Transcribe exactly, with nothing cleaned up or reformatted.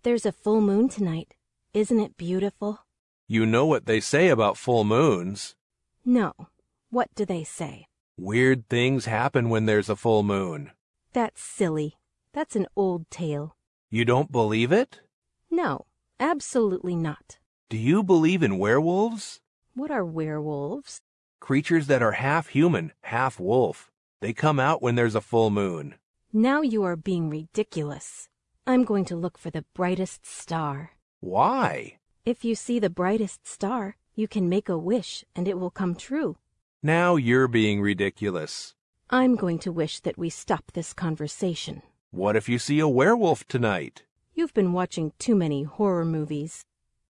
There's a full moon tonight. Isn't it beautiful? You know what they say about full moons. No. What do they say? Weird things happen when there's a full moon. That's silly. That's an old tale. You don't believe it? No, absolutely not. Do you believe in werewolves? What are werewolves? Creatures that are half human, half wolf. They come out when there's a full moon. Now you are being ridiculous. I'm going to look for the brightest star. Why? If you see the brightest star, you can make a wish and it will come true. Now you're being ridiculous. I'm going to wish that we stop this conversation. What if you see a werewolf tonight? You've been watching too many horror movies.